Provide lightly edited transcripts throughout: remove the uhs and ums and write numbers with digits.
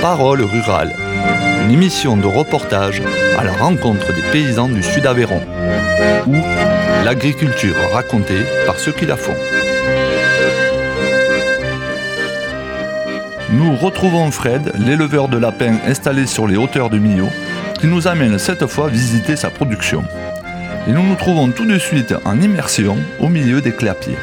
Parole rurale, une émission de reportage à la rencontre des paysans du Sud-Aveyron, ou l'agriculture racontée par ceux qui la font. Nous retrouvons Fred, l'éleveur de lapins installé sur les hauteurs de Millau, qui nous amène cette fois visiter sa production. Et nous nous trouvons tout de suite en immersion au milieu des clapiers.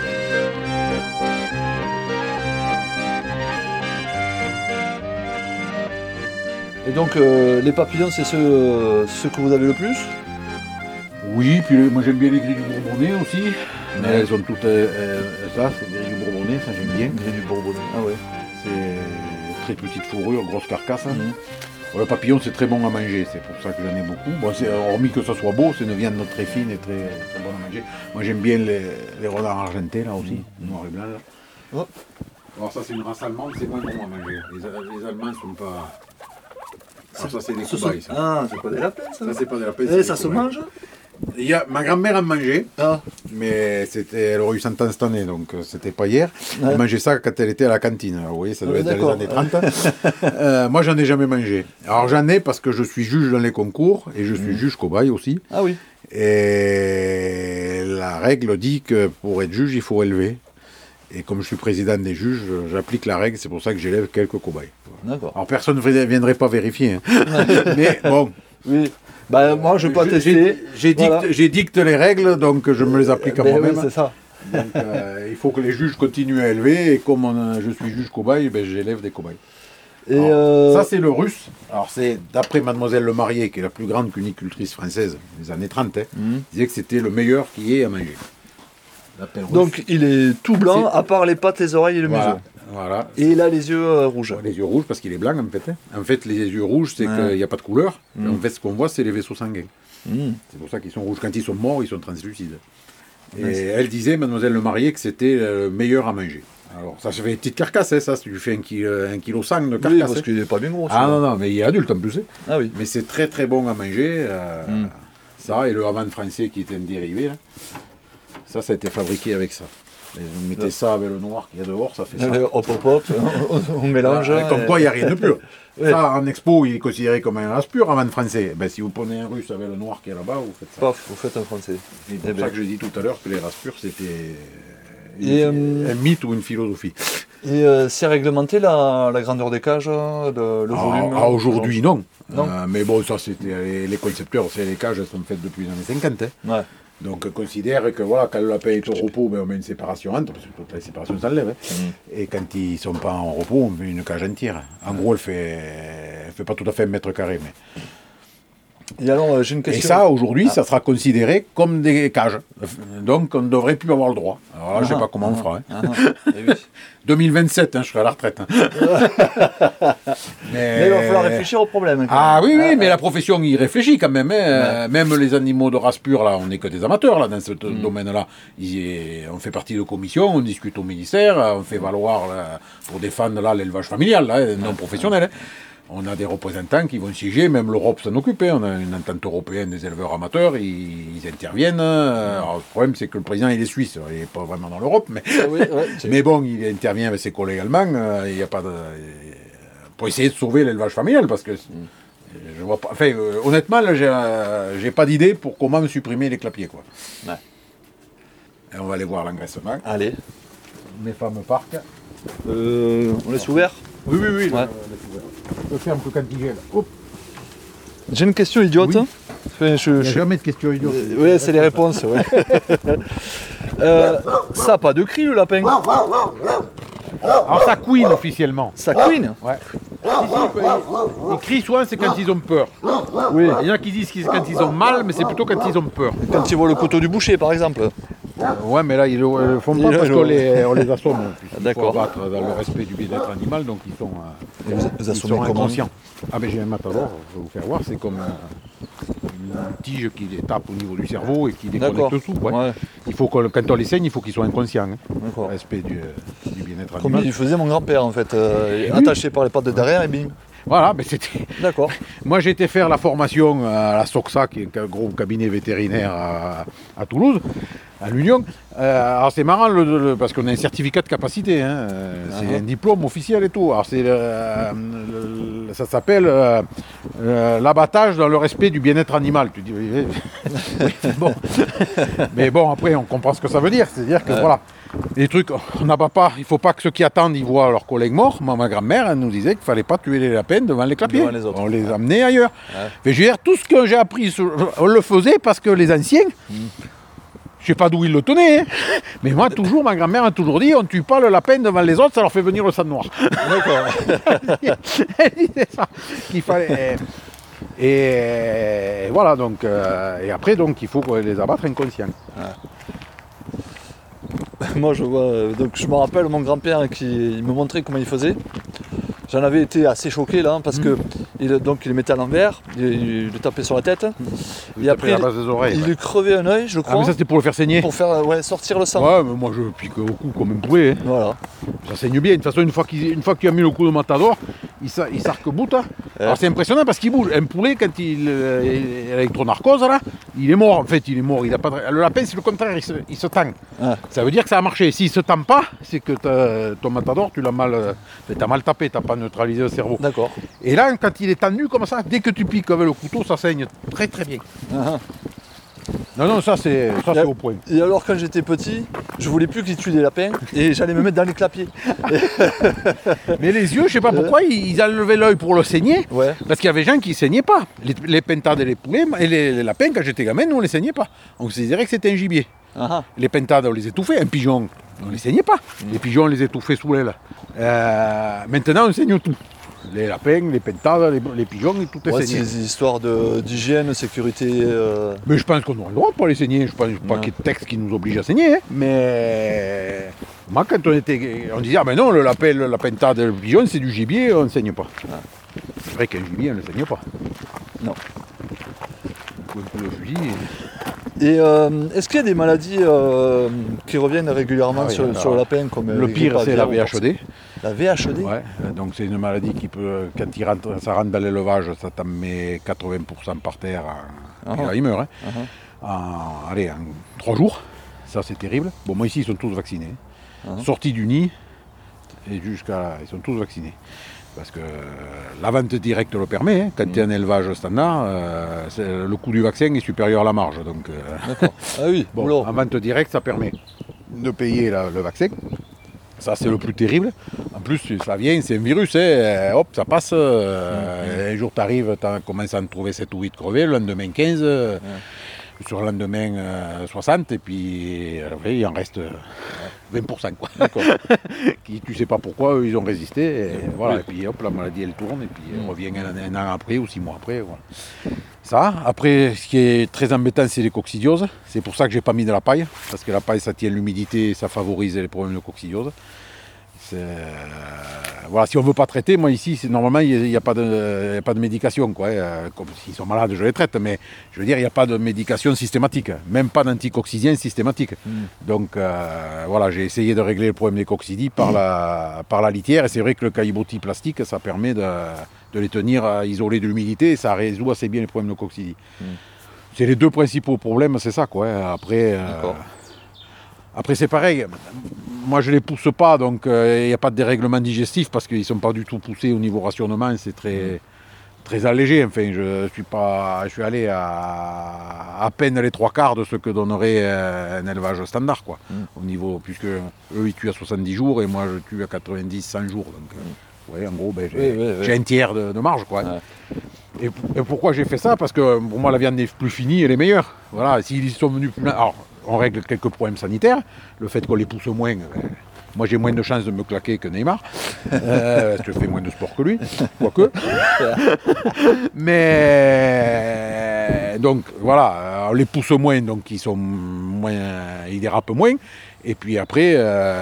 Et donc les papillons, c'est ceux que vous avez le plus? Oui, puis moi j'aime bien les grilles du Bourbonnais aussi. Mais elles sont toutes. Ça, c'est les grilles du Bourbonnais, ça j'aime bien. Grilles du Bourbonnais, ah ouais. C'est très petite fourrure, grosse carcasse. Hein. Bon, le papillon, c'est très bon à manger, c'est pour ça que j'en ai beaucoup. Bon, hormis que ça soit beau, c'est une viande très fine et très bonne à manger. Moi j'aime bien les renards argentés là aussi, noir et blanc. Là. Oh. Alors ça c'est une race allemande, c'est moins bon à manger. Les Allemands sont pas. Alors ça c'est des cobayes. Ça. Ah, c'est pas des lapins ça? Ça c'est pas des lapins. Et ça se mange? Ma grand-mère en mangeait, mais elle aurait eu 100 ans cette année, donc c'était pas hier. Elle mangeait ça quand elle était à la cantine. Alors, vous voyez, ça devait être dans les années 30. Moi, j'en ai jamais mangé. Alors, j'en ai parce que je suis juge dans les concours et je suis juge cobaye aussi. Ah oui. Et la règle dit que pour être juge, il faut élever. Et comme je suis président des juges, j'applique la règle, c'est pour ça que j'élève quelques cobayes. D'accord. Alors, personne ne viendrait pas vérifier. Hein. Mais bon. Oui. Bah, moi, je peux pas tester. J'édicte les règles, donc je me les applique à moi-même. Oui, c'est ça. Donc, il faut que les juges continuent à élever, et comme je suis juge cobaye, ben, j'élève des cobayes. Ça, c'est le russe. Alors, c'est d'après Mademoiselle Le Marié, qui est la plus grande cunicultrice française des années 30, disait que c'était le meilleur qui ait à manger. Donc, il est tout blanc, à part les pattes, les oreilles et le museau. Voilà. Et il a les yeux rouges. Les yeux rouges parce qu'il est blanc en fait. En fait, les yeux rouges, c'est qu'il n'y a pas de couleur. En fait, ce qu'on voit, c'est les vaisseaux sanguins. C'est pour ça qu'ils sont rouges. Quand ils sont morts, ils sont translucides. Et elle disait, Mademoiselle Le Marié, que c'était le meilleur à manger. Alors, ça se fait une petite carcasse, hein, ça. Tu fais 1,1 kg 100 de carcasse. Oui, parce qu'il n'est pas bien gros. Non, mais il est adulte en plus. Hein. Ah oui. Mais c'est très très bon à manger. Ça, et le Havane français qui était un dérivé. Là. Ça a été fabriqué avec ça. Et vous mettez ça avec le noir qu'il y a dehors, ça fait ça. Hop, on mélange. Comme quoi, il n'y a rien de pur. Ça, en expo, il est considéré comme un race pur avant français. Ben, si vous prenez un russe avec le noir qui est là-bas, vous faites ça. Paf, vous faites un français. C'est pour ça que j'ai dit tout à l'heure que les races pures, c'était un mythe ou une philosophie. Et c'est réglementé la grandeur des cages, le volume? Aujourd'hui, non. Mais bon, ça, c'était les concepteurs, les cages, elles sont faites depuis les années 50. Hein. Ouais. Donc, considère que voilà, quand le lapin est au repos, ben, on met une séparation entre, parce que toute la séparation s'enlève. Hein. Et quand ils ne sont pas en repos, on met une cage entière. En gros, elle fait pas tout à fait 1 mètre carré. Mais... Et alors, j'ai une question. Et ça, aujourd'hui, ça sera considéré comme des cages. Donc, on ne devrait plus avoir le droit. Alors là, je ne sais pas comment on fera. Hein. Oui. 2027, je serai à la retraite. Mais il va falloir réfléchir au problème. Oui, mais la profession y réfléchit quand même. Hein. Même les animaux de race pure, là, on n'est que des amateurs là, dans ce domaine-là. On fait partie de commissions, on discute au ministère, on fait valoir là, pour défendre l'élevage familial, là, non professionnel. Hein. On a des représentants qui vont siéger, même l'Europe s'en occupe. On a une entente européenne des éleveurs amateurs, ils interviennent. Alors, le problème, c'est que le président, il est suisse, il n'est pas vraiment dans l'Europe, mais bon, il intervient avec ses collègues allemands. Il y a pas pour essayer de sauver l'élevage familial, parce que je vois pas. Enfin, honnêtement, là, j'ai pas d'idée pour comment supprimer les clapiers, quoi. Ouais. Et on va aller voir l'engraissement. Allez. Mes fameux parcs. On laisse ouvert? Oui. Ouais. Je ferme que quand il gèle. Hop. J'ai une question idiote. Oui. Il n'y a jamais de question idiote. Oui, c'est les réponses. Ouais. Ça n'a pas de cri, le lapin? Alors ça couine officiellement. Ça couine? Ouais. Ils crient souvent, c'est quand ils ont peur. Oui. Il y en a qui disent que c'est quand ils ont mal, mais c'est plutôt quand ils ont peur. Quand ils voient le couteau du boucher, par exemple. Ouais, mais là, ils le font pas parce qu'on les assomme. D'accord. Il faut abattre dans le respect du bien-être animal, donc ils sont inconscients. Ah, mais j'ai un matador, je vais vous faire voir, c'est comme une tige qui les tape au niveau du cerveau et qui déconnecte tout. Ouais. Ouais. Il faut quand on les saigne, il faut qu'ils soient inconscients. Hein. Respect du bien-être animal. Comme il faisait mon grand-père, en fait, attaché par les pattes de derrière et bim. Voilà, mais c'était. D'accord. Moi, j'ai été faire la formation à la SOCSA, qui est un gros cabinet vétérinaire à Toulouse, à l'Union. Alors, c'est marrant parce qu'on a un certificat de capacité. Hein. C'est un diplôme officiel et tout. Alors, c'est Ça s'appelle l'abattage dans le respect du bien-être animal. Tu dis, oui, bon. Mais bon, après, on comprend ce que ça veut dire. C'est-à-dire que voilà, les trucs, on n'abat pas. Il ne faut pas que ceux qui attendent, ils voient leurs collègues morts. Moi, ma grand-mère, elle nous disait qu'il ne fallait pas tuer les lapins devant les clapiers. Devant les autres. On les amenait ailleurs. Mais je veux dire, tout ce que j'ai appris, on le faisait parce que les anciens. Je sais pas d'où ils le tenaient, hein. Mais moi, toujours, ma grand-mère a toujours dit, on ne tue pas le lapin devant les autres, ça leur fait venir le sang noir. D'accord. Elle disait ça, qu'il fallait... Et voilà, donc... et après, donc, il faut les abattre inconscients. Moi, je vois. Donc, je me rappelle mon grand-père qui me montrait comment il faisait. J'en avais été assez choqué là, parce que donc, il le mettait à l'envers, il le tapait sur la tête. Et après, la base des oreilles, il lui crevait un œil, je crois. Ah, mais ça, c'était pour le faire saigner. Pour faire sortir le sang. Ouais, mais moi, je pique au cou comme un poulet. Hein. Voilà. Ça saigne bien. De toute façon, une fois qu'il a mis le coup de matador, il s'arc-boute. Hein. Alors, c'est impressionnant parce qu'il bouge. Un poulet, quand il est électronarcose, là, il est mort. En fait, il est mort. Il a pas de... Le lapin, c'est le contraire, il se tend. Ça veut dire que ça a marché. S'il se tend pas, c'est que ton matador, tu l'as mal, t'as mal tapé, t'as pas neutralisé le cerveau. D'accord. Et là, quand il est tendu comme ça, dès que tu piques avec le couteau, ça saigne très très bien. Non, ça c'est au point. Et alors, quand j'étais petit, je voulais plus qu'ils tuent des lapins et j'allais me mettre dans les clapiers. Mais les yeux, je sais pas pourquoi, ils enlevaient l'œil pour le saigner. Ouais. Parce qu'il y avait des gens qui saignaient pas. Les pentades et les poulets, et les lapins, quand j'étais gamin, nous on les saignait pas. On considérait que c'était un gibier. Les pentades, on les étouffait. Un pigeon, on les saignait pas. Les pigeons, on les étouffait sous l'aile. Maintenant, on saigne tout. Les lapins, les pentades, les pigeons, et tout est saigné. C'est des histoires d'hygiène, sécurité. Mais je pense qu'on aura le droit de pas les saigner. Je pense pas qu'il y ait de texte qui nous oblige à saigner. Hein. Mais moi, quand on disait, ah ben non, le lapin, la pentade et le pigeon, c'est du gibier, on ne saigne pas. C'est vrai qu'un gibier, on ne saigne pas. Non. Le fusil. Et est-ce qu'il y a des maladies qui reviennent régulièrement sur le lapin comme le pire, c'est la VHD. La VHD. Ouais, donc c'est une maladie qui peut, quand ça rentre dans l'élevage, ça t'en met 80% par terre, et là, il meurt. Hein. En 3 jours, ça c'est terrible. Bon, moi ici, ils sont tous vaccinés. Sortis du nid, et ils sont tous vaccinés. Parce que la vente directe le permet. Hein. Quand tu es un élevage standard, le coût du vaccin est supérieur à la marge. Donc, d'accord. Ah oui, bon, en vente directe, ça permet de payer le vaccin. Ça, c'est le plus terrible. En plus, ça vient, c'est un virus. Hein. Hop, ça passe. Un jour, tu arrives, tu commences à en trouver 7 ou 8 crevés. Le lendemain, 15. Sur le lendemain, 60. Et puis, il en reste 20%. Quoi. D'accord. Qui, tu sais pas pourquoi, eux, ils ont résisté. Et, voilà. Et puis, hop, la maladie, elle tourne. Et puis, elle revient un an après ou 6 mois après. Voilà. Ça. Après, ce qui est très embêtant, c'est les coccidioses. C'est pour ça que j'ai pas mis de la paille. Parce que la paille, ça tient l'humidité et ça favorise les problèmes de coccidiose. Voilà, si on ne veut pas traiter, moi ici, normalement, il n'y a pas de médication. Quoi, comme s'ils sont malades, je les traite, mais je veux dire, il n'y a pas de médication systématique, même pas d'anticoccidien systématique. Donc voilà, j'ai essayé de régler le problème des coccidies par la litière, et c'est vrai que le caillebotis plastique, ça permet de les tenir isolés de l'humidité, et ça résout assez bien les problèmes de coccidies. C'est les 2 principaux problèmes, c'est ça. Quoi. Après, c'est pareil. Moi, je ne les pousse pas, donc il n'y a pas de dérèglement digestif parce qu'ils ne sont pas du tout poussés au niveau rationnement. C'est très, très allégé. Enfin, je suis allé à peine les 3/4 de ce que donnerait un élevage standard, quoi. Au niveau, puisque eux, ils tuent à 70 jours et moi, je tue à 90, 100 jours. Donc, en gros, j'ai un tiers de marge, quoi. Et pourquoi j'ai fait ça? Parce que pour moi, la viande n'est plus finie, elle est meilleure. Voilà, s'ils sont venus plus... Alors, on règle quelques problèmes sanitaires. Le fait qu'on les pousse moins, moi j'ai moins de chances de me claquer que Neymar. Je fais moins de sport que lui, quoique. Mais donc voilà, on les pousse moins, donc ils dérapent moins. Et puis après,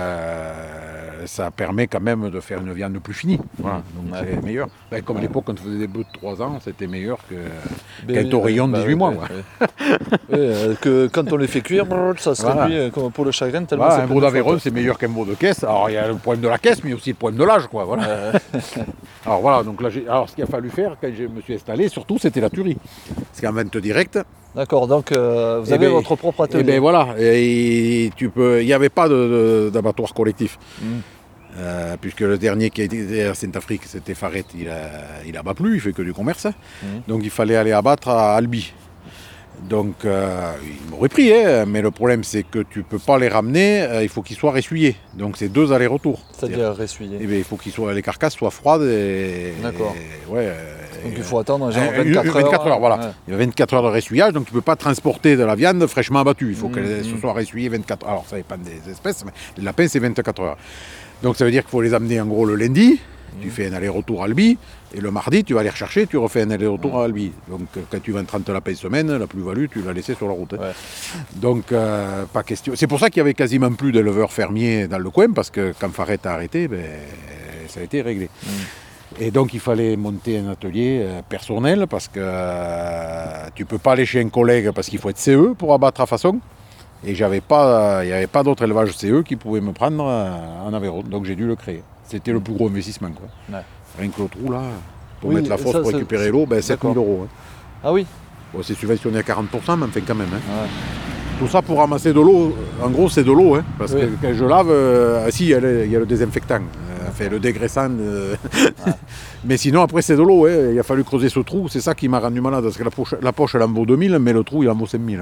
ça permet quand même de faire une viande plus finie. Voilà, donc c'est meilleur. Ben, comme à l'époque, quand on faisait des bœufs de 3 ans, c'était meilleur qu'un taurillon de 18 mois. Que quand on les fait cuire, ça se réduit comme pour le chagrin. Un veau d'Aveyron, c'est meilleur qu'un veau de caisse. Alors il y a le problème de la caisse, mais aussi le problème de l'âge. Quoi, voilà. Alors voilà, donc là, ce qu'il a fallu faire quand je me suis installé, surtout, c'était la tuerie. Parce qu'en vente directe... D'accord, donc vous avez votre propre atelier. Et bien voilà, il n'y avait pas d'abattoir collectif. puisque le dernier qui a été à Saint-Afrique, c'était Faret, il abat plus, il fait que du commerce. Donc il fallait aller abattre à Albi. Donc il m'aurait pris, mais le problème c'est que tu peux pas les ramener, il faut qu'ils soient ressuyés. Donc c'est 2 allers-retours. C'est-à-dire ressuyer. Eh bien, il faut que les carcasses soient froides et. D'accord. Ouais. Donc il faut attendre genre 24 heures. Voilà. Ouais. Il y a 24 heures de ressuyage, donc tu ne peux pas transporter de la viande fraîchement abattue. Il faut qu'elle se soit ressuyée 24 heures. Alors ça dépend des espèces, mais le lapin c'est 24 heures. Donc ça veut dire qu'il faut les amener en gros le lundi. Tu fais un aller-retour à Albi, et le mardi, tu vas les rechercher, tu refais un aller-retour à Albi. Donc, quand tu vends 30 lapins semaine, la plus-value, tu l'as laissé sur la route. Ouais. Donc, pas question. C'est pour ça qu'il y avait quasiment plus d'éleveurs fermiers dans le coin, parce que quand Faret a arrêté, ça a été réglé. Et donc, il fallait monter un atelier personnel, parce que tu ne peux pas aller chez un collègue, parce qu'il faut être CE pour abattre à façon. Et il n'y avait pas d'autre élevage CE qui pouvait me prendre en Aveyron. Donc, j'ai dû le créer. C'était le plus gros investissement. Quoi. Ouais. Rien que le trou, là, pour mettre la fosse, pour récupérer l'eau, 7 000 €. Hein. Ah oui. Bon, c'est subventionné à 40%, mais enfin quand même. Hein. Ouais. Tout ça pour ramasser de l'eau, en gros, c'est de l'eau. Hein, parce que quand je lave, il y a le désinfectant, le dégraissant. Ouais. Mais sinon, après, c'est de l'eau. Hein. Il a fallu creuser ce trou, c'est ça qui m'a rendu malade. Parce que la poche, elle en vaut 2000, mais le trou, il en vaut 5000.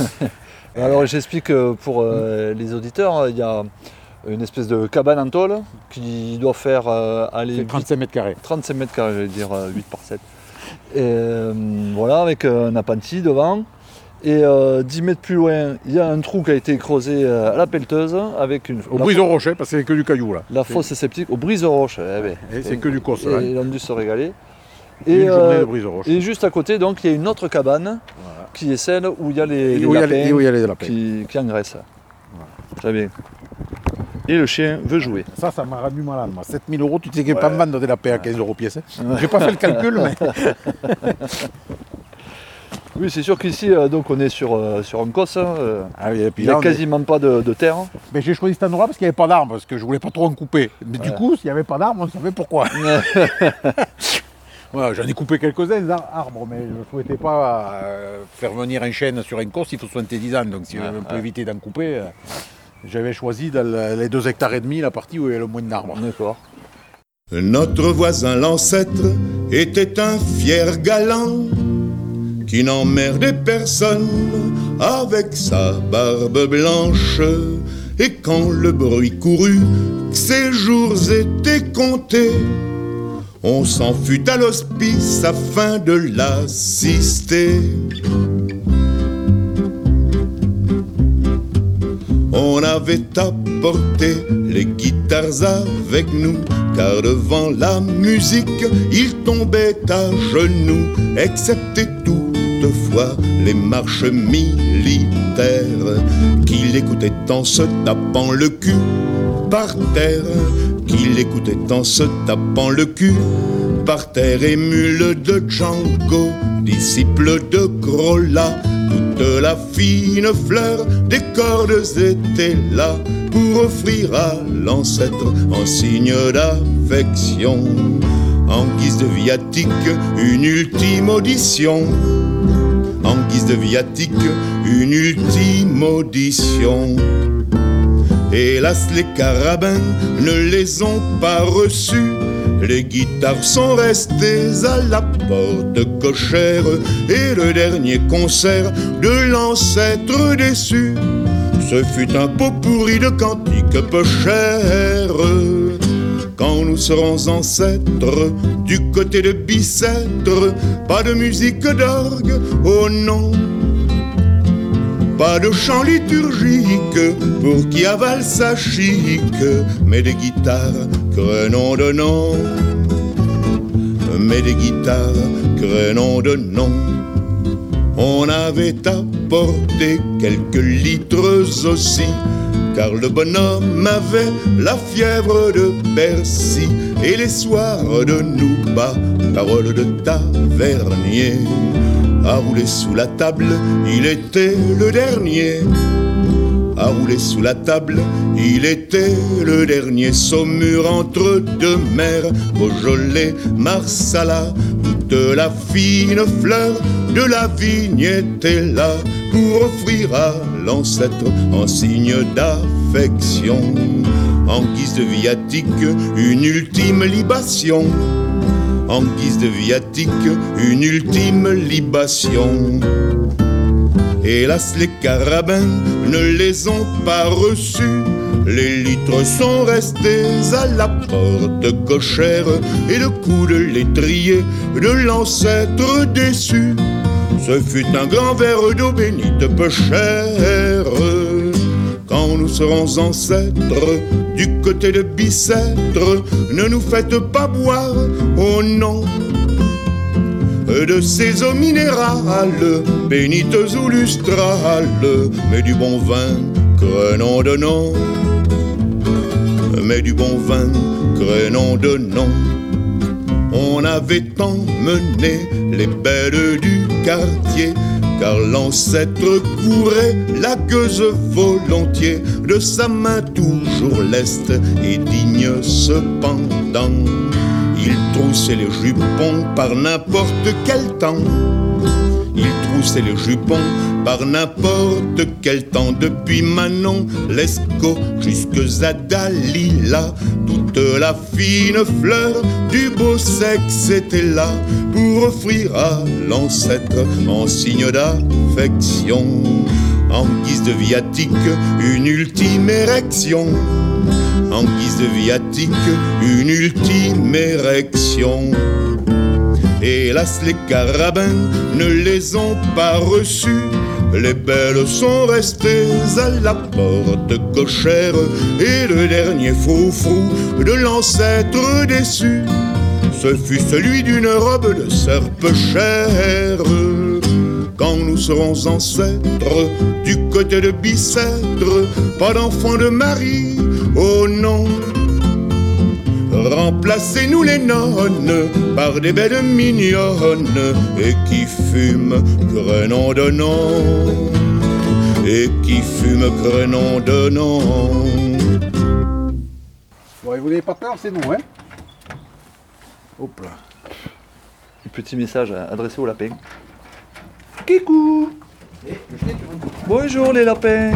Alors, j'explique pour les auditeurs, il y a une espèce de cabane en tôle qui doit faire 35 mètres carrés. 35 mètres carrés, j'allais dire 8 par 7. Et, voilà, avec un appentis devant. Et 10 mètres plus loin, il y a un trou qui a été creusé à la pelleteuse avec une. Au brise-roche, parce que c'est que du caillou là. La fosse sceptique au brise-roche. C'est que du cos. Ils ont dû se régaler. Une journée de brise-roche. Et juste à côté, donc, il y a une autre cabane qui est celle où il y a les lapins qui engraissent. Voilà. Très bien. Et le chien veut jouer. Ça m'a rendu malade, moi. 7 000 €, tu sais qu'il n'y a pas de vendre des lapins à 15 € pièce. Hein. J'ai pas fait le calcul, mais. Oui, c'est sûr qu'ici, donc on est sur un cos. Il n'y a quasiment pas de terre. Mais j'ai choisi cet endroit parce qu'il n'y avait pas d'arbres, parce que je voulais pas trop en couper. Mais du coup, s'il n'y avait pas d'arbres, on savait pourquoi. Voilà, j'en ai coupé quelques-uns d'arbres, mais je ne souhaitais pas faire venir un chêne sur un cos, il faut 70 ans. Donc si on peut éviter d'en couper. J'avais choisi dans les 2,5 hectares la partie où il y a le moins d'arbres. D'accord. Notre voisin l'ancêtre était un fier galant qui n'emmerdait personne avec sa barbe blanche. Et quand le bruit courut, que ses jours étaient comptés, on s'en fut à l'hospice afin de l'assister. On avait apporté les guitares avec nous, car devant la musique, il tombait à genoux, excepté toutefois les marches militaires, qu'il écoutait en se tapant le cul par terre, qu'il écoutait en se tapant le cul par terre. Émule de Django, disciple de Grolla, toute la fine fleur des cordes était là pour offrir à l'ancêtre en signe d'affection, en guise de viatique, une ultime audition. En guise de viatique, une ultime audition. Hélas, les carabins ne les ont pas reçus. Les guitares sont restées à la porte cochère, et le dernier concert de l'ancêtre déçu, ce fut un pot pourri de cantiques peu chers. Quand nous serons ancêtres du côté de Bicêtre, pas de musique d'orgue, oh non, pas de chant liturgique pour qui avale sa chic, mais des guitares crénom de nom, mais des guitares crénom de nom. On avait apporté quelques litres aussi, car le bonhomme avait la fièvre de Bercy, et les soirs de Nouba, parole de tavernier, à rouler sous la table, il était le dernier. À rouler sous la table, il était le dernier. Saumur entre deux mers, Beaujolais, Marsala, toute la fine fleur de la vigne était là pour offrir à l'ancêtre en signe d'affection, en guise de viatique, une ultime libation. En guise de viatique, une ultime libation. Hélas, les carabins ne les ont pas reçus. Les litres sont restés à la porte cochère, et le coup de l'étrier de l'ancêtre déçu. Ce fut un grand verre d'eau bénite peu cher. Quand nous serons ancêtres du côté de Bicêtre, ne nous faites pas boire au nom de ces eaux minérales, bénites ou lustrales, mais du bon vin crénom de nom, mais du bon vin crénom de nom. On avait emmené les belles du quartier, car l'ancêtre courait la gueuse volontiers, de sa main toujours leste et digne cependant. Il troussait les jupons par n'importe quel temps. Il troussait les jupons par n'importe quel temps. Depuis Manon Lescaut jusqu'à Dalila, toute la fine fleur du beau sexe était là pour offrir à l'ancêtre en signe d'affection, en guise de viatique, une ultime érection. En guise de viatique, une ultime érection. Hélas, les carabins ne les ont pas reçus. Les belles sont restées à la porte cochère, et le dernier froufrou de l'ancêtre déçu, ce fut celui d'une robe de serpe chère. Quand nous serons ancêtres du côté de Bicêtre, pas d'enfants de Marie, oh non. Remplacez-nous les nonnes par des belles mignonnes, et qui fument crénom de nom, et qui fument crénom de nom. Bon, et vous n'avez pas peur, c'est nous, hein. Hop là. Un petit message adressé aux lapins. Kikou. Bonjour les lapins.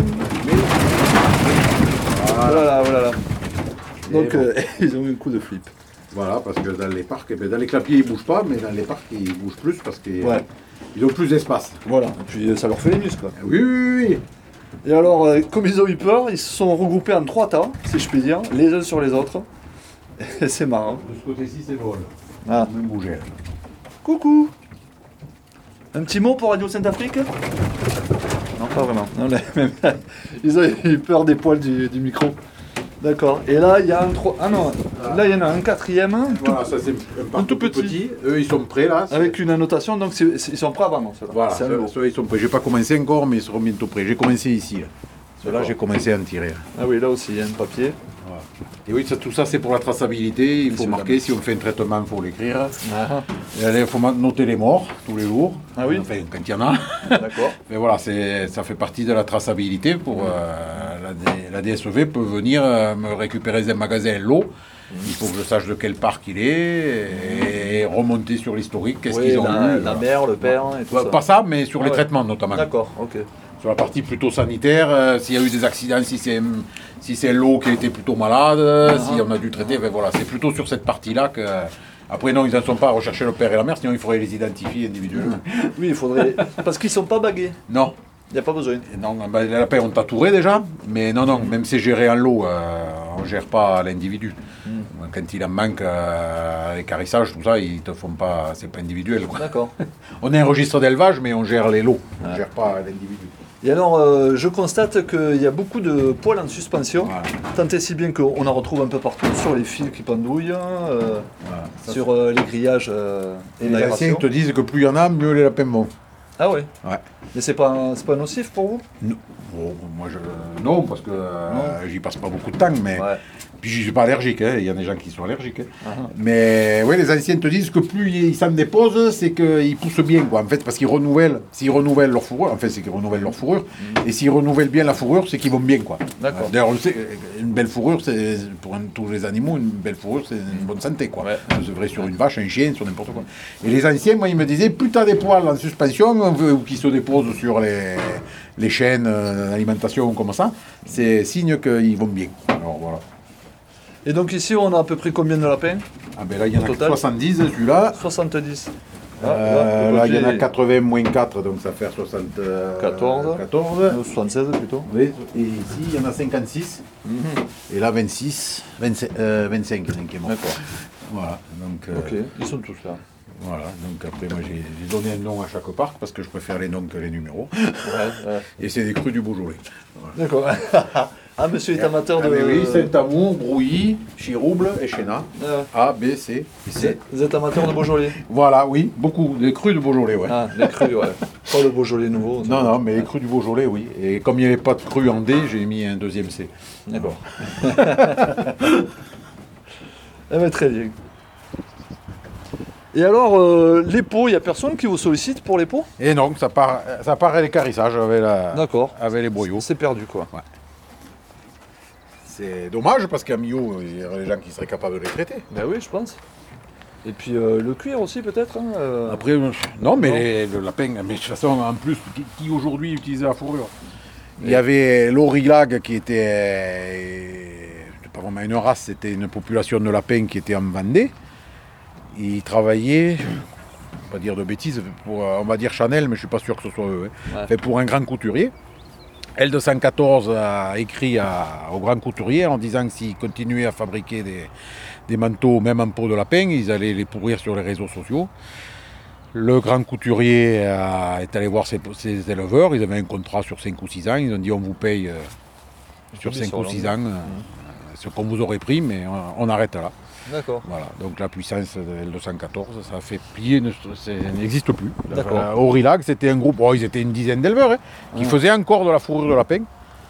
Voilà, voilà. Donc ils ont eu un coup de flip. Voilà, parce que dans les parcs, dans les clapiers ils bougent pas, mais dans les parcs ils bougent plus parce qu'ils ont plus d'espace. Voilà, et puis ça leur fait les muscles. Oui, oui, oui. Et alors, comme ils ont eu peur, ils se sont regroupés en 3 tas, si je puis dire, les uns sur les autres. Et c'est marrant. De ce côté-ci c'est drôle. Ah. Même bouger. Coucou. Un petit mot pour Radio Sainte-Afrique? Non, pas vraiment. Non, ils ont eu peur des poils du micro. D'accord. Et là, il y a un 3... Ah non, là, il y en a un 4e. Voilà, ça c'est un tout petit. Eux, ils sont prêts là. Avec une annotation, donc ils sont prêts avant, ceux-là. Voilà, ceux-là, ils sont prêts. J'ai pas commencé encore, mais ils seront bientôt prêts. J'ai commencé ici. Là. Ceux-là, j'ai commencé à en tirer. Ah oui, là aussi, il y a un papier. Voilà. Et oui, tout ça, c'est pour la traçabilité. Il faut marquer, si on fait un traitement, il faut l'écrire. Il faut noter les morts tous les jours. Ah oui. Enfin, quand il y en a. D'accord. Mais voilà, ça fait partie de la traçabilité. Pour la DSEV peut venir me récupérer des magasins l'eau. Il faut que je sache de quel parc il est et remonter sur l'historique. Qu'est-ce qu'ils ont eu. La mère, le père et tout ça. Pas ça, mais sur les traitements notamment. D'accord, ok. Sur la partie plutôt sanitaire, s'il y a eu des accidents, si c'est l'eau qui a été plutôt malade, si on a dû traiter, ben voilà, c'est plutôt sur cette partie-là que... Après non, ils n'en sont pas à rechercher le père et la mère, sinon il faudrait les identifier individuellement. Oui, il faudrait... Parce qu'ils ne sont pas bagués. Non. Il n'y a pas besoin. Non, ben, les lapins ont tatoué déjà, mais non, même c'est géré en lot, on ne gère pas l'individu. Quand il en manque l'écarissage, tout ça, ils te font pas, c'est pas individuel. Quoi. D'accord. On est un registre d'élevage, mais on gère les lots, on ne gère pas l'individu. Et alors, je constate qu'il y a beaucoup de poils en suspension, tant et si bien qu'on en retrouve un peu partout, sur les fils qui pendouillent, sur les grillages et les l'aération. anciens te disent que plus il y en a, mieux les lapins vont. Ah ouais. Ouais. Mais c'est pas nocif pour vous? Non, non parce que j'y passe pas beaucoup de temps, mais puis je suis pas allergique, hein. Il y a des gens qui sont allergiques. Hein. Mais oui, les anciens te disent que plus ils s'en déposent, c'est qu'ils poussent bien, quoi. En fait, parce qu'ils renouvellent, s'ils renouvellent leur fourrure, en fait, c'est qu'ils renouvellent leur fourrure, et s'ils renouvellent bien la fourrure, c'est qu'ils vont bien, quoi. D'accord. D'ailleurs, on le sait, une belle fourrure, c'est pour tous les animaux, une belle fourrure, c'est une bonne santé, quoi. Ouais. C'est vrai sur une vache, un chien, sur n'importe quoi. Et les anciens, moi, ils me disaient, plus t'as des poils en suspension ou qui se déposent sur les chaînes d'alimentation comme ça, c'est signe qu'ils vont bien. Alors voilà. Et donc ici, on a à peu près combien de lapins? Ah ben là, il y en a Total. 70, celui-là. 70. Là, il y en a 80 moins 4, donc ça fait 74. 76 plutôt. Oui, et ici, il y en a 56. Et là, 26. 25, il y en a un qui est mort. D'accord. Voilà, donc... Ok, ils sont tous là. Voilà, donc après, moi, j'ai donné un nom à chaque parc, parce que je préfère les noms que les numéros. Ouais. Et c'est des crus du Beaujolais. Voilà. D'accord. Ah, monsieur est amateur de... mais oui, Saint-Amour, Brouilly, Chirouble et Chénat. A, B, C, C. Vous êtes amateur de Beaujolais? Voilà, oui, beaucoup. Des crus de Beaujolais, ouais. Ah, les crus, ouais. Pas le Beaujolais nouveau. Non, mais les crus du Beaujolais, oui. Et comme il n'y avait pas de cru en D, j'ai mis un deuxième C. D'accord. Eh ben, très bien. Et alors, les pots, il n'y a personne qui vous sollicite pour les pots? Et donc, ça part à l'écarissage D'accord. avec les boyaux. C'est perdu, quoi. Ouais. C'est dommage parce qu'à Millau, il y aurait des gens qui seraient capables de les traiter. Ben oui, je pense. Et puis le cuir aussi, peut-être hein, Après, non, mais le lapin, mais de toute façon, en plus, qui aujourd'hui utilise la fourrure? Il y avait l'Aurilag qui était pas vraiment une race, c'était une population de lapins qui était en Vendée. Ils travaillaient, je ne vais pas dire de bêtises, pour, on va dire Chanel, mais je ne suis pas sûr que ce soit eux. Hein. Ouais. Fait pour un grand couturier. L214 a écrit au grand couturier en disant que s'ils continuaient à fabriquer des manteaux, même en peau de lapin, ils allaient les pourrir sur les réseaux sociaux. Le grand couturier est allé voir ses éleveurs, ils avaient un contrat sur 5 ou 6 ans, ils ont dit on vous paye sur 5 ou 6 ans ce qu'on vous aurait pris, mais on arrête là. D'accord. Voilà, donc la puissance de L214, ça a fait plier, ça n'existe plus. D'accord. Aurilag, c'était un groupe, ils étaient une dizaine d'éleveurs, hein, qui faisaient encore de la fourrure de lapin.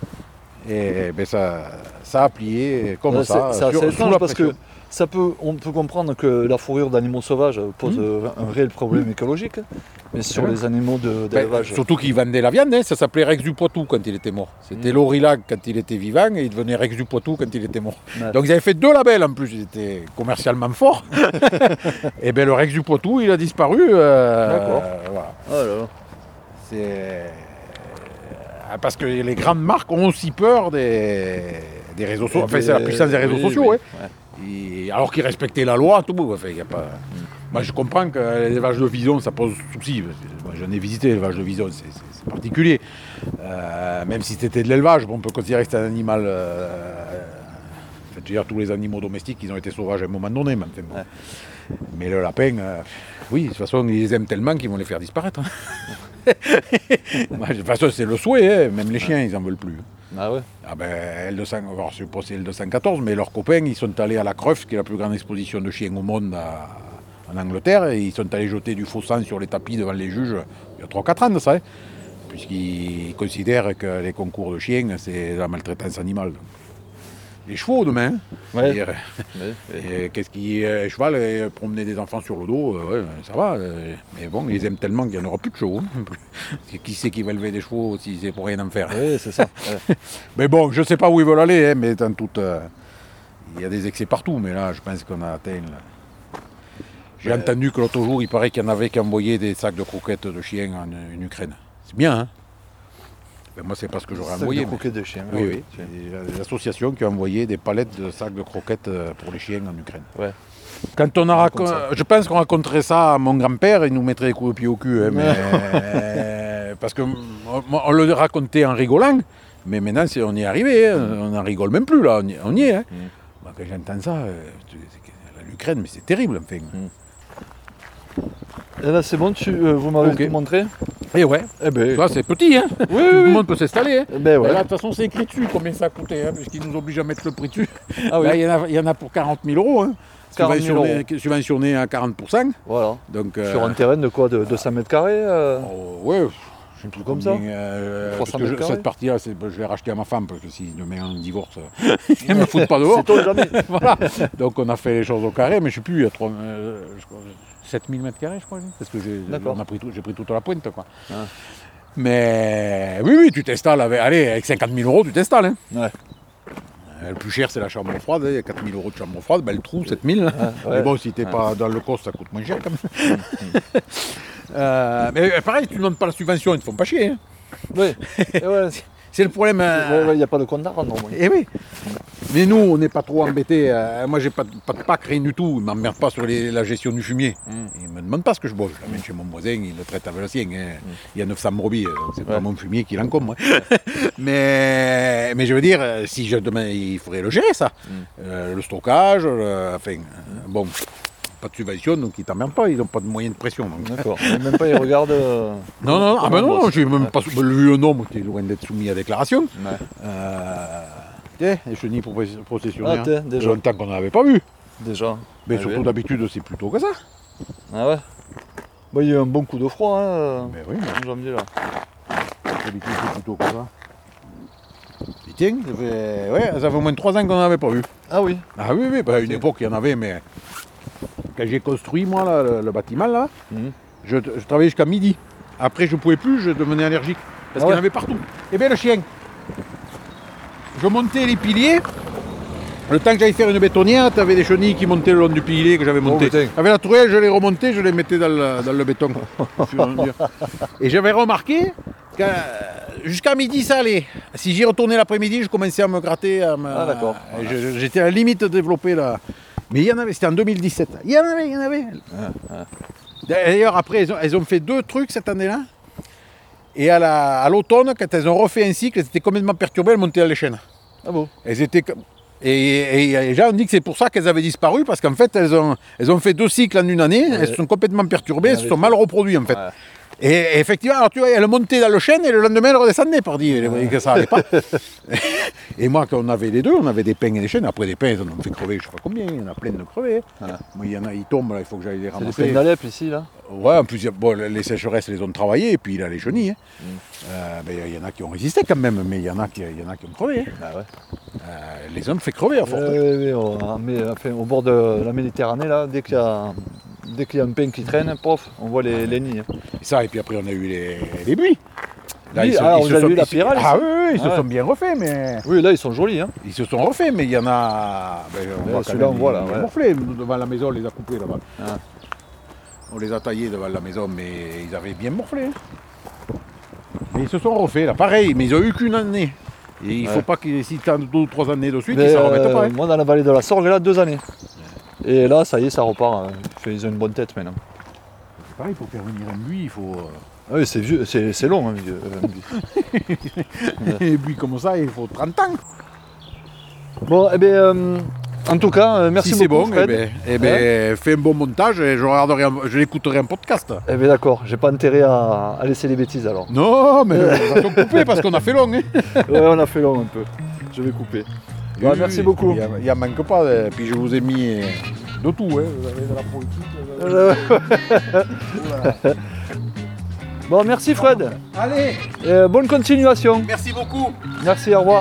Et ben ça a plié comme Ouais, ça, c'est assez sous étrange la parce pression. que on peut comprendre que la fourrure d'animaux sauvages pose un réel problème écologique, mais sur les animaux d'élevage... Surtout qu'ils vendaient la viande, hein, ça s'appelait Rex du Poitou quand il était mort. C'était l'Aurilag quand il était vivant et il devenait Rex du Poitou quand il était mort. Ouais. Donc ils avaient fait 2 labels en plus, ils étaient commercialement forts. Et bien le Rex du Poitou, il a disparu. D'accord. Voilà. Oh là là. C'est... Parce que les grandes marques ont aussi peur des réseaux sociaux. Enfin, c'est la puissance des réseaux sociaux. oui. Hein. Alors qu'ils respectaient la loi, tout. Enfin, y a pas... Moi, je comprends que l'élevage de visons, ça pose souci. Moi, j'en ai visité l'élevage de visons, c'est particulier. Même si c'était de l'élevage, on peut considérer que c'est un animal... je veux dire, tous les animaux domestiques, ils ont été sauvages à un moment donné. Même. Mais le lapin, oui, de toute façon, ils les aiment tellement qu'ils vont les faire disparaître. Hein. De toute façon, c'est le souhait, hein. Même les chiens, ils n'en veulent plus. Ah ouais. Ah ben, alors, je sais pas si c'est L214, mais leurs copains, ils sont allés à la Crufts, qui est la plus grande exposition de chiens au monde en Angleterre, et ils sont allés jeter du faux sang sur les tapis devant les juges il y a 3-4 ans de ça, hein, puisqu'ils considèrent que les concours de chiens, c'est la maltraitance animale. Les chevaux demain, Ouais. et qu'est-ce qui est cheval et promener des enfants sur le dos, ouais, ça va. Mais bon, ils aiment tellement qu'il n'y en aura plus de chevaux. Hein. Qui sait qui va élever des chevaux si c'est pour rien en faire. Oui, c'est ça. Ouais. Mais bon, je ne sais pas où ils veulent aller, hein, mais dans toute, il y a des excès partout, mais là, je pense qu'on a atteint. J'ai entendu que l'autre jour, il paraît qu'il y en avait qui envoyaient des sacs de croquettes de chiens en Ukraine. C'est bien, hein? Ben moi, c'est pas ce que j'aurais envoyé. Des croquettes de chiens. Oui. C'est l'association qui a envoyé des palettes de sacs de croquettes pour les chiens en Ukraine. Ouais. Quand je pense qu'on raconterait ça à mon grand-père, il nous mettrait des coups de pied au cul. Hein, mais, parce qu'on le racontait en rigolant, mais maintenant, on y est arrivé. Hein, on n'en rigole même plus, là. On y est. Hein. Moi, quand j'entends ça, l'Ukraine, mais c'est terrible, enfin. Et là, c'est bon, vous m'avez tout montré. Et ouais, Eh ben, ça, c'est petit, hein. oui, Tout le monde peut s'installer. Hein. Ben ouais. Là, de toute façon, c'est écrit dessus combien ça a coûté, hein, puisqu'ils nous obligent à mettre le prix dessus. Ah oui. Là, il y en a pour 40 000 euros. Hein. 40 000 Subventionné à 40%. Voilà. Donc, Sur un terrain de quoi, de 200 mètres carrés ouais, un truc comme ça. 300 mètres carrés. Cette partie-là, je l'ai rachetée à ma femme, parce que si demain on divorce, elle ne me fout pas dehors. C'est toi jamais. Voilà. Donc on a fait les choses au carré, mais je ne sais plus, il y a 7000 mètres carrés, je crois. Parce que j'ai pris toute la pointe, quoi. Ah. Mais oui, tu t'installes avec 50 000 euros, tu t'installes. Hein. Ouais. Le plus cher, c'est la chambre froide. Il y a 4 000 euros de chambre froide. Ben, le trou, 7 000. Ouais. Mais bon, si tu n'es pas dans le cost, ça coûte moins cher quand même. Mais pareil, tu ne donnes pas la subvention, ils ne te font pas chier. Hein. Oui. Et ouais. C'est le problème. Il n'y a pas de compte à rendre. Eh oui. Mais nous, on n'est pas trop embêtés. Moi, j'ai pas de pack, rien du tout. Ils m'emmerdent pas sur la gestion du fumier. Ils me demandent pas ce que je bois. Je l'amène chez mon voisin, il le traite avec le sien. Il y a 900 brebis, c'est pas mon fumier qui l'encombre. mais je veux dire, si demain, il faudrait le gérer, ça. Le stockage, bon, pas de subvention, donc ils t'emmerdent pas, ils n'ont pas de moyens de pression. Donc. D'accord. Même pas, ils regardent. Non, j'ai même pas vu un homme qui est loin d'être soumis à déclaration. Ouais. Les chenilles processionnaires. Ah, déjà. Ça fait longtemps qu'on n'en avait pas vu. Déjà. Mais Ah, surtout oui. d'habitude, c'est plutôt que ça. Ah ouais. Bon, il y a eu un bon coup de froid, hein. Mais oui, En janvier, là. d'habitude, c'est plutôt que ça. Et tiens, ça fait au moins de 3 ans qu'on n'en avait pas vu. Ah oui. Ah oui, à une époque, il y en avait, mais quand j'ai construit, moi, là, le bâtiment, là, je travaillais jusqu'à midi. Après, je ne pouvais plus, je devenais allergique. Parce qu'il y en avait partout. Et bien, le chien. Je montais les piliers. Le temps que j'allais faire une bétonnière, tu avais des chenilles qui montaient le long du pilier que j'avais monté. Avec la tourelle, je les remontais, je les mettais dans le béton. Et j'avais remarqué que jusqu'à midi, ça allait. Si j'y retournais l'après-midi, je commençais à me gratter. Ah, d'accord. J'étais à la limite de développer là. Mais il y en avait, c'était en 2017. Il y en avait. D'ailleurs, après, elles ont fait 2 trucs cette année-là. Et à l'automne, quand elles ont refait un cycle, elles étaient complètement perturbées, elles montaient à l'échelle. Ah bon. Elles étaient... Et les gens ont dit que c'est pour ça qu'elles avaient disparu, parce qu'en fait, elles ont fait 2 cycles en une année, elles se sont complètement perturbées, elles se sont mal reproduites en fait. Ouais. Et effectivement, alors tu vois, elles montaient dans le chêne et le lendemain, elles redescendaient, pardi, que ça n'allait pas. Et moi, quand on avait les 2, on avait des pins et des chênes. Après, des pins, on en fait crever, je sais pas combien, il y en a plein de crevés. Voilà. Moi, il y en a, ils tombent, là, il faut que j'aille les C'est des ramasser. plaines d'Alep ici, là. Ouais, en plus, les sécheresses, les ont travaillées, et puis il a les chenilles. Il y en a qui ont résisté quand même, mais il y en a qui ont crevé. Hein. Ah ouais. Les hommes fait crever à force. Au bord de la Méditerranée, là, dès qu'il y a un pin qui traîne, pof, on voit les nids. Hein. Et puis après, on a eu les buis. Là, Oui, vous avez eu la pyrale Ah ici. oui, ils se Ouais. sont bien refaits, mais... Oui, là, ils sont jolis. Hein. Ils se sont refaits, mais il y en a... celui-là, on voit, là, ouais. Morflés. Devant la maison, on les a coupés là-bas. Ah. On les a taillés devant la maison, mais ils avaient bien morflé. Mais ils se sont refaits, là. Pareil, mais ils ont eu qu'une année. Et il ne faut pas qu'ils, si tu as 2 ou 3 années de suite, ils ne s'en remettent pas. Hein. Moi, dans la vallée de la Sorgue, là, 2 années. Et là, ça y est, ça repart. Ils ont une bonne tête maintenant. C'est pareil, pour faire venir un buis, il faut... Ah oui, c'est vieux, c'est long, hein, un buis. Un buis comme ça, il faut 30 ans. Bon, eh bien, en tout cas, merci si c'est beaucoup, bon, Fred. fais un bon montage et je l'écouterai en podcast. Eh bien, d'accord, j'ai pas intérêt à laisser les bêtises alors. Non, mais on va tout couper parce qu'on a fait long. Hein. Ouais, on a fait long un peu. Je vais couper. Oui, merci beaucoup. Il n'y en manque pas. Et puis je vous ai mis de tout. Hein. Vous avez de la politique. Bon, merci Fred. Allez, Bonne continuation. merci beaucoup. Merci, au revoir.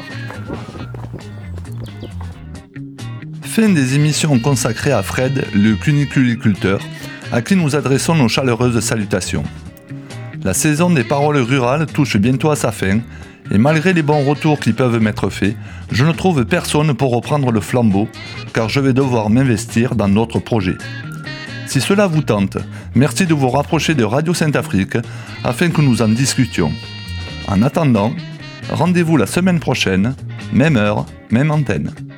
Fin des émissions consacrées à Fred, le cuniculiculteur, à qui nous adressons nos chaleureuses salutations. La saison des paroles rurales touche bientôt à sa fin, et malgré les bons retours qui peuvent m'être faits, je ne trouve personne pour reprendre le flambeau, car je vais devoir m'investir dans d'autres projets. Si cela vous tente, merci de vous rapprocher de Radio Sainte-Afrique afin que nous en discutions. En attendant, rendez-vous la semaine prochaine, même heure, même antenne.